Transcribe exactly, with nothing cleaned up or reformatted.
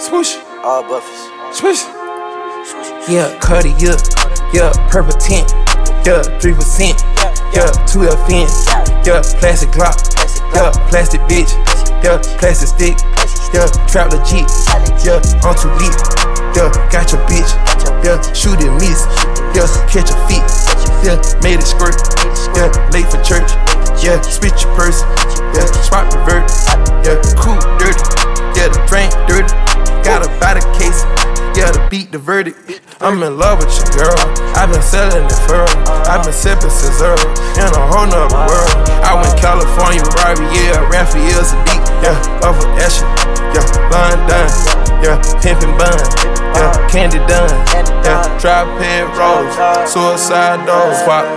Swoosh. All buffies. Swoosh. Yeah, Cuddy, yeah. Yeah, purple tint. Yeah, three percent. Yeah, two F N. Yeah, plastic Glock. Yeah, plastic bitch. Yeah, plastic stick. Yeah, trap legit. Yeah, I'm too lit. Yeah, got your bitch. Yeah, shoot and miss. Yeah, catch a feet. Yeah, made it squirt. Yeah, late for church. Yeah, spit your purse. Yeah, spot revert. Yeah, cool dirty. Yeah, the drink dirty. Got a body case. Yeah, to beat the verdict. I'm in love with your girl. I've been selling it for her. I've been sipping since early. In a whole nother world. I went California, Riviera, Raphael Sadiq. Yeah, off of Asher. Yeah, London. Yeah, pimpin' bun. Yeah, candy done. Yeah, tripod rolls. Suicide doors. Swap